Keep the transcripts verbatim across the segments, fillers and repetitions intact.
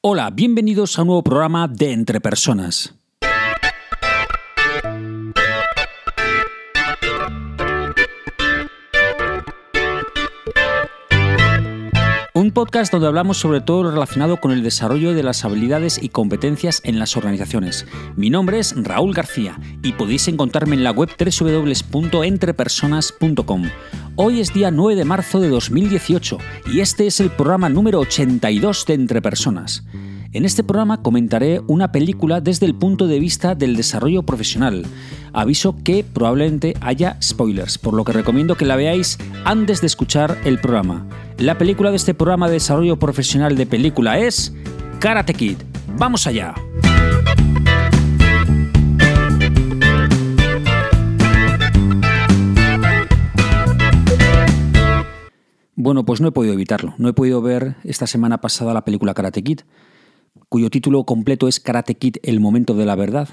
Hola, bienvenidos a un nuevo programa de Entre Personas. Un podcast donde hablamos sobre todo lo relacionado con el desarrollo de las habilidades y competencias en las organizaciones. Mi nombre es Raúl García y podéis encontrarme en la web doble u doble u doble u punto entre personas punto com. Hoy es día nueve de marzo de dos mil dieciocho y este es el programa número ochenta y dos de Entre Personas. En este programa comentaré una película desde el punto de vista del desarrollo profesional. Aviso que probablemente haya spoilers, por lo que recomiendo que la veáis antes de escuchar el programa. La película de este programa de desarrollo profesional de película es Karate Kid. ¡Vamos allá! Bueno, pues no he podido evitarlo. No he podido ver esta semana pasada la película Karate Kid, cuyo título completo es Karate Kid, el momento de la verdad.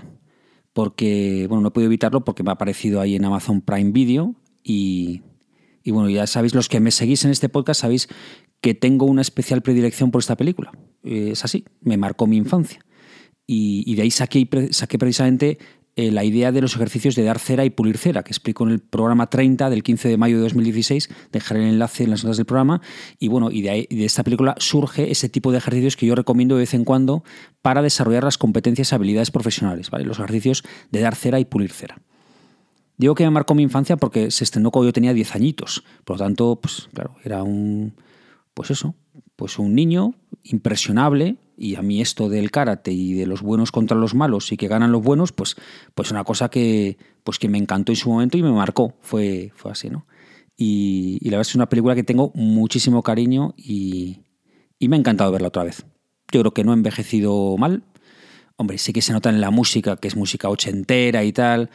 Porque, bueno, no he podido evitarlo porque me ha aparecido ahí en Amazon Prime Video y, y bueno, ya sabéis, los que me seguís en este podcast, sabéis que tengo una especial predilección por esta película. Es así, me marcó mi infancia. Y, y de ahí saqué, saqué precisamente eh, la idea de los ejercicios de dar cera y pulir cera, que explico en el programa treinta del quince de mayo de dos mil dieciséis. Dejaré el enlace en las notas del programa. Y bueno, y de, ahí, de esta película surge ese tipo de ejercicios que yo recomiendo de vez en cuando para desarrollar las competencias y habilidades profesionales, ¿vale? Los ejercicios de dar cera y pulir cera. Digo que me marcó mi infancia porque se estrenó cuando yo tenía diez añitos. Por lo tanto, pues claro, era un... Pues eso, pues un niño impresionable, y a mí esto del karate y de los buenos contra los malos y que ganan los buenos, pues, pues una cosa que, pues que me encantó en su momento y me marcó, fue, fue así, ¿no? Y, y la verdad es que es una película que tengo muchísimo cariño y, y me ha encantado verla otra vez. Yo creo que no ha envejecido mal. Hombre, sí que se nota en la música, que es música ochentera y tal.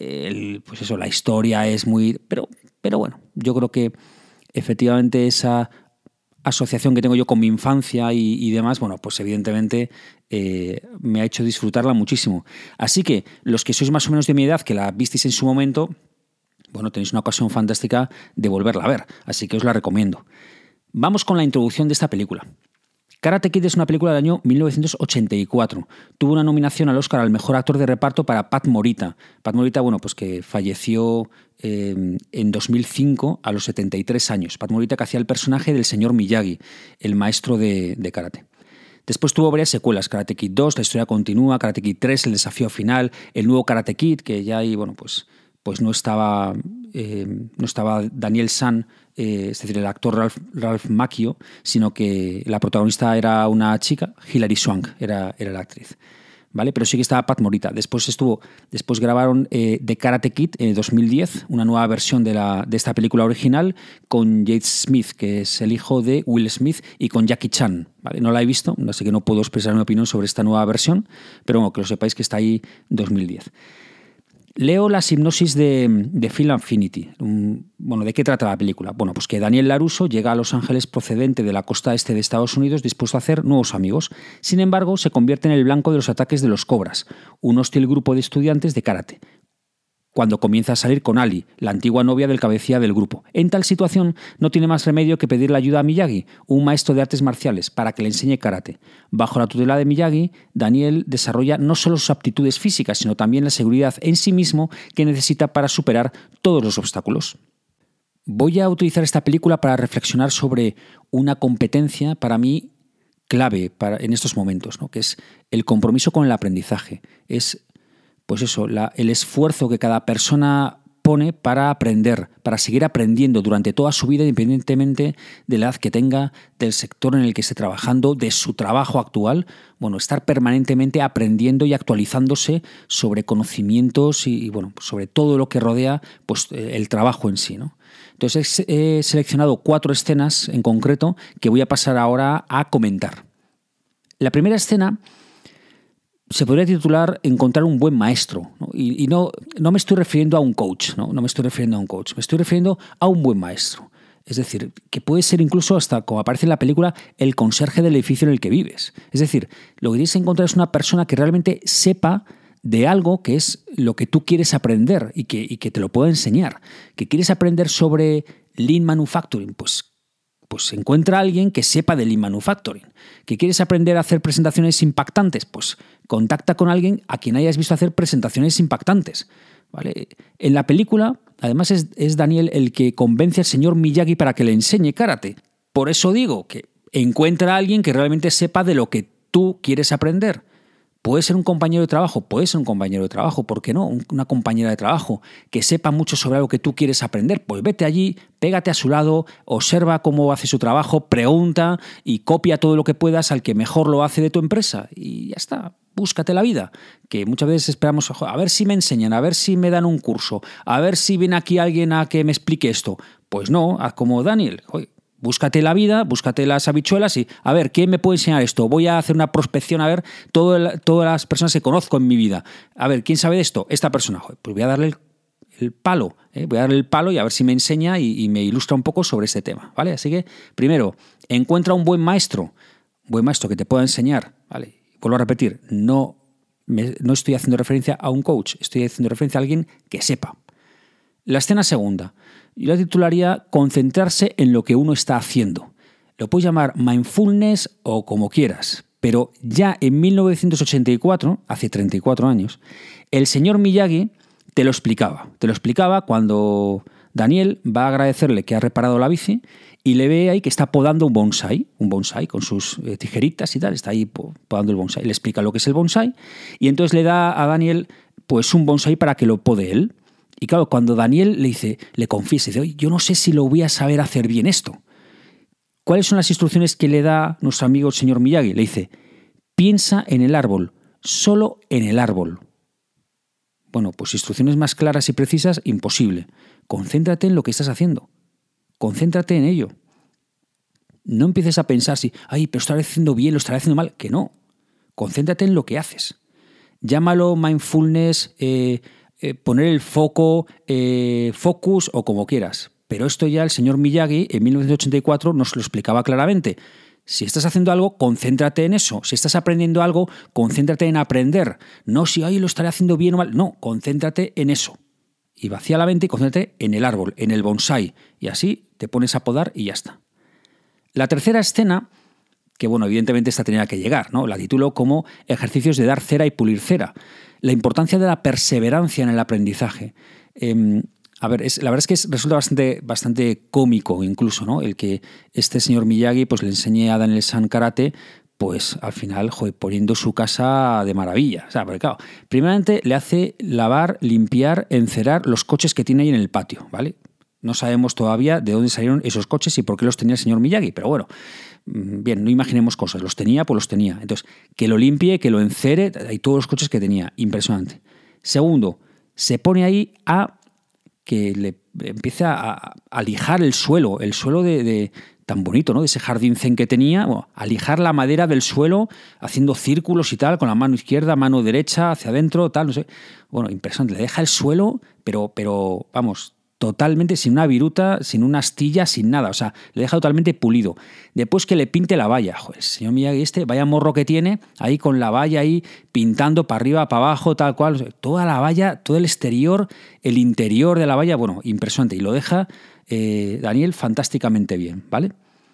El, pues eso, la historia es muy... Pero, pero bueno, yo creo que efectivamente esa asociación que tengo yo con mi infancia y, y demás, bueno, pues evidentemente eh, me ha hecho disfrutarla muchísimo. Así que los que sois más o menos de mi edad, que la visteis en su momento, bueno, tenéis una ocasión fantástica de volverla a ver, así que os la recomiendo. Vamos con la introducción de esta película. Karate Kid es una película del año mil novecientos ochenta y cuatro. Tuvo una nominación al Oscar al mejor actor de reparto para Pat Morita. Pat Morita, bueno, pues que falleció eh, en dos mil cinco a los setenta y tres años. Pat Morita, que hacía el personaje del señor Miyagi, el maestro de, de karate. Después tuvo varias secuelas: Karate Kid dos, La historia continúa; Karate Kid tres, El desafío final; el nuevo Karate Kid, que ya ahí, bueno, pues, pues no estaba, eh, no estaba Daniel San, eh, es decir, el actor Ralph, Ralph Macchio, sino que la protagonista era una chica, Hilary Swank era, era la actriz, ¿vale? Pero sí que estaba Pat Morita. Después estuvo, después grabaron eh, The Karate Kid en dos mil diez, una nueva versión de, la, de esta película original con Jade Smith, que es el hijo de Will Smith, y con Jackie Chan, ¿vale? No la he visto, así que no puedo expresar mi opinión sobre esta nueva versión, pero bueno, que lo sepáis que está ahí dos mil diez. Leo la sinopsis de, de Film Affinity. Bueno, ¿de qué trata la película? Bueno, pues que Daniel LaRusso llega a Los Ángeles procedente de la costa este de Estados Unidos dispuesto a hacer nuevos amigos. Sin embargo, se convierte en el blanco de los ataques de los Cobras, un hostil grupo de estudiantes de karate, cuando comienza a salir con Ali, la antigua novia del cabecilla del grupo. En tal situación, no tiene más remedio que pedirle ayuda a Miyagi, un maestro de artes marciales, para que le enseñe karate. Bajo la tutela de Miyagi, Daniel desarrolla no solo sus aptitudes físicas, sino también la seguridad en sí mismo que necesita para superar todos los obstáculos. Voy a utilizar esta película para reflexionar sobre una competencia para mí clave para, en estos momentos, ¿no? Que es el compromiso con el aprendizaje. Es Pues eso, la, el esfuerzo que cada persona pone para aprender, para seguir aprendiendo durante toda su vida, independientemente de la edad que tenga, del sector en el que esté trabajando, de su trabajo actual. Bueno, estar permanentemente aprendiendo y actualizándose sobre conocimientos y, y bueno, sobre todo lo que rodea, pues, el trabajo en sí, ¿no? Entonces he seleccionado cuatro escenas en concreto que voy a pasar ahora a comentar. La primera escena se podría titular Encontrar un buen maestro, ¿no? Y, y no, no me estoy refiriendo a un coach, ¿no? No me estoy refiriendo a un coach, me estoy refiriendo a un buen maestro. Es decir, que puede ser incluso hasta, como aparece en la película, el conserje del edificio en el que vives. Es decir, lo que tienes que encontrar es una persona que realmente sepa de algo que es lo que tú quieres aprender y que, y que te lo pueda enseñar. Que quieres aprender sobre Lean Manufacturing, pues pues encuentra a alguien que sepa de Lean Manufacturing. ¿Que quieres aprender a hacer presentaciones impactantes? Pues contacta con alguien a quien hayas visto hacer presentaciones impactantes, ¿vale? En la película, además, es, es Daniel el que convence al señor Miyagi para que le enseñe karate. Por eso digo que encuentra a alguien que realmente sepa de lo que tú quieres aprender. Puede ser un compañero de trabajo, puede ser un compañero de trabajo, ¿por qué no? Una compañera de trabajo que sepa mucho sobre algo que tú quieres aprender. Pues vete allí, pégate a su lado, observa cómo hace su trabajo, pregunta y copia todo lo que puedas al que mejor lo hace de tu empresa. Y ya está, búscate la vida. Que muchas veces esperamos, a ver si me enseñan, a ver si me dan un curso, a ver si viene aquí alguien a que me explique esto. Pues no, haz como Daniel. Oye, búscate la vida, búscate las habichuelas y, a ver, ¿quién me puede enseñar esto? Voy a hacer una prospección, a ver, todo el, todas las personas que conozco en mi vida. A ver, ¿quién sabe de esto? Esta persona. Joder, pues voy a darle el, el palo, ¿eh? Voy a darle el palo y a ver si me enseña y, y me ilustra un poco sobre este tema, ¿vale? Así que, primero, encuentra un buen maestro, un buen maestro que te pueda enseñar, ¿vale? Vuelvo a repetir, no, me, no estoy haciendo referencia a un coach, estoy haciendo referencia a alguien que sepa. La escena segunda. Yo la titularía concentrarse en lo que uno está haciendo. Lo puedes llamar mindfulness o como quieras, pero ya en mil novecientos ochenta y cuatro, hace treinta y cuatro años, el señor Miyagi te lo explicaba. Te lo explicaba cuando Daniel va a agradecerle que ha reparado la bici y le ve ahí que está podando un bonsai, un bonsai con sus eh, tijeritas y tal, está ahí podando el bonsai. Le explica lo que es el bonsai y entonces le da a Daniel pues un bonsai para que lo pode él. Y claro, cuando Daniel le dice, le confiesa, dice, oye, yo no sé si lo voy a saber hacer bien esto. ¿Cuáles son las instrucciones que le da nuestro amigo el señor Miyagi? Le dice, piensa en el árbol, solo en el árbol. Bueno, pues instrucciones más claras y precisas, imposible. Concéntrate en lo que estás haciendo. Concéntrate en ello. No empieces a pensar si, ay, pero estaré haciendo bien, lo estaré haciendo mal. Que no. Concéntrate en lo que haces. Llámalo mindfulness, eh, Eh, poner el foco, eh, focus o como quieras. Pero esto ya el señor Miyagi en mil novecientos ochenta y cuatro nos lo explicaba claramente. Si estás haciendo algo, concéntrate en eso. Si estás aprendiendo algo, concéntrate en aprender. No si ay, lo estaré haciendo bien o mal. No, concéntrate en eso. Y vacía la mente y concéntrate en el árbol, en el bonsai. Y así te pones a podar y ya está. La tercera escena, que bueno, evidentemente esta tenía que llegar, ¿no? La titulo como ejercicios de dar cera y pulir cera. La importancia de la perseverancia en el aprendizaje. Eh, a ver, es, la verdad es que es, resulta bastante, bastante cómico incluso, ¿no? El que este señor Miyagi pues, le enseñe a Daniel-san karate, pues al final, joder, poniendo su casa de maravilla. O sea, porque claro, primeramente le hace lavar, limpiar, encerar los coches que tiene ahí en el patio, ¿vale? No sabemos todavía de dónde salieron esos coches y por qué los tenía el señor Miyagi, pero bueno, bien, no imaginemos cosas. Los tenía, pues los tenía. Entonces, que lo limpie, que lo encere, hay todos los coches que tenía. Impresionante. Segundo, se pone ahí a que le empiece a, a lijar el suelo, el suelo de, de tan bonito, ¿no? De ese jardín zen que tenía, bueno, a lijar la madera del suelo, haciendo círculos y tal, con la mano izquierda, mano derecha, hacia adentro, tal, no sé. Bueno, impresionante. Le deja el suelo, pero, pero vamos, totalmente sin una viruta, sin una astilla, sin nada. O sea, le deja totalmente pulido. Después que le pinte la valla. Joder, el señor Miyagi este, vaya morro que tiene, ahí con la valla ahí pintando para arriba, para abajo, tal cual. Toda la valla, todo el exterior, el interior de la valla, bueno, impresionante. Y lo deja eh, Daniel fantásticamente bien, ¿vale?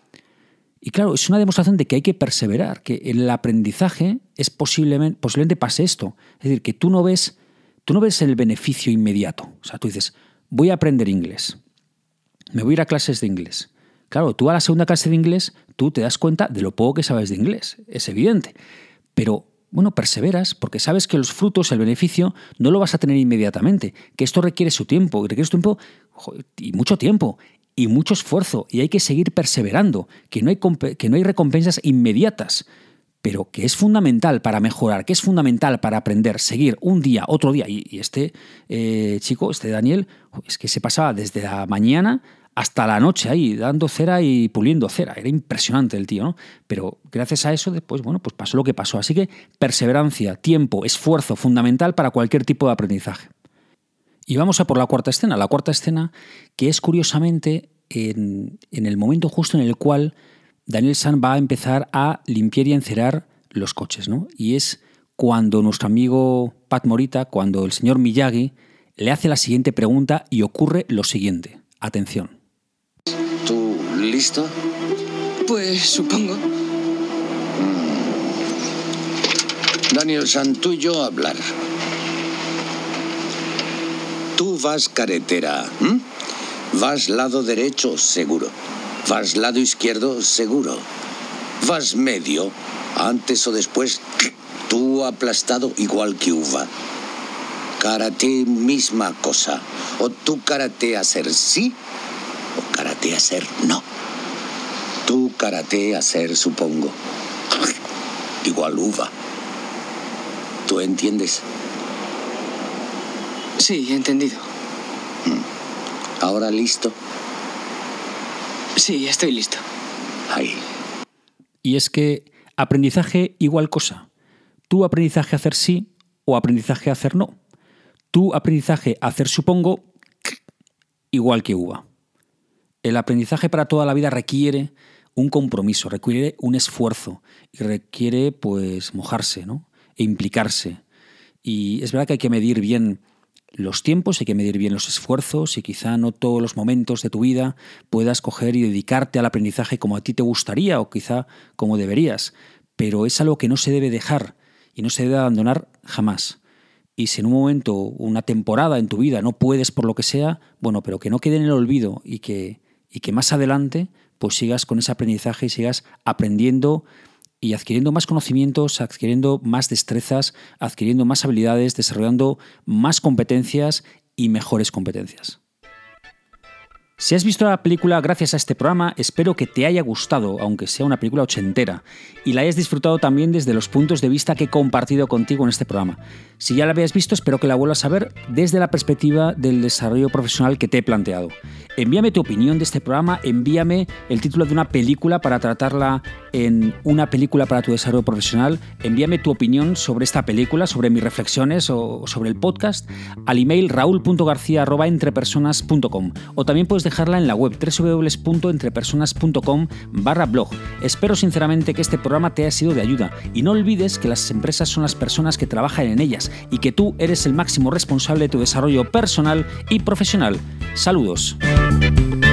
Y claro, es una demostración de que hay que perseverar, que en el aprendizaje es posiblemente, posiblemente pase esto. Es decir, que tú no ves, tú no ves el beneficio inmediato. O sea, tú dices, voy a aprender inglés, me voy a ir a clases de inglés. Claro, tú a la segunda clase de inglés, tú te das cuenta de lo poco que sabes de inglés, es evidente. Pero, bueno, perseveras porque sabes que los frutos, el beneficio, no lo vas a tener inmediatamente, que esto requiere su tiempo, y requiere su tiempo joder, y mucho tiempo, y mucho esfuerzo, y hay que seguir perseverando, que no hay, que no hay recompensas inmediatas, pero que es fundamental para mejorar, que es fundamental para aprender, seguir un día, otro día. Y, y este eh, chico, este Daniel, es que se pasaba desde la mañana hasta la noche ahí, dando cera y puliendo cera. Era impresionante el tío, ¿no? Pero gracias a eso, después, bueno, pues pasó lo que pasó. Así que perseverancia, tiempo, esfuerzo, fundamental para cualquier tipo de aprendizaje. Y vamos a por la cuarta escena. La cuarta escena, que es curiosamente en, en el momento justo en el cual Daniel-san va a empezar a limpiar y encerar los coches, ¿no? Y es cuando nuestro amigo Pat Morita, cuando el señor Miyagi le hace la siguiente pregunta y ocurre lo siguiente. Atención. ¿Tú ¿Listo? Pues supongo. Daniel San, tú y yo a hablar. Tú vas carretera, ¿m? Vas lado derecho, seguro. Vas lado izquierdo, seguro. Vas medio, antes o después, tú aplastado igual que uva. Karate, misma cosa. O tú karate hacer sí, o karate hacer no. Tú karate hacer, supongo. Igual uva. ¿Tú entiendes? Sí, he entendido. ¿Ahora listo? Sí, estoy listo. Ahí. Y es que aprendizaje igual cosa. Tú aprendizaje hacer sí o aprendizaje hacer no. Tú aprendizaje hacer supongo igual que uva. El aprendizaje para toda la vida requiere un compromiso, requiere un esfuerzo y requiere pues mojarse, ¿no? E implicarse. Y es verdad que hay que medir bien los tiempos, hay que medir bien los esfuerzos y quizá no todos los momentos de tu vida puedas coger y dedicarte al aprendizaje como a ti te gustaría o quizá como deberías, pero es algo que no se debe dejar y no se debe abandonar jamás. Y si en un momento, una temporada en tu vida no puedes por lo que sea, bueno, pero que no quede en el olvido y que, y que más adelante pues sigas con ese aprendizaje y sigas aprendiendo y adquiriendo más conocimientos, adquiriendo más destrezas, adquiriendo más habilidades, desarrollando más competencias y mejores competencias. Si has visto la película gracias a este programa, espero que te haya gustado, aunque sea una película ochentera, y la hayas disfrutado también desde los puntos de vista que he compartido contigo en este programa. Si ya la habías visto, espero que la vuelvas a ver desde la perspectiva del desarrollo profesional que te he planteado. Envíame tu opinión de este programa, envíame el título de una película para tratarla en una película para tu desarrollo profesional, envíame tu opinión sobre esta película, sobre mis reflexiones o sobre el podcast al email raúl punto garcía arroba entrepersonas punto com o también puedes dejarla en la web doble u doble u doble u punto entrepersonas punto com barra blog. Espero sinceramente que este programa te haya sido de ayuda y no olvides que las empresas son las personas que trabajan en ellas y que tú eres el máximo responsable de tu desarrollo personal y profesional. Saludos.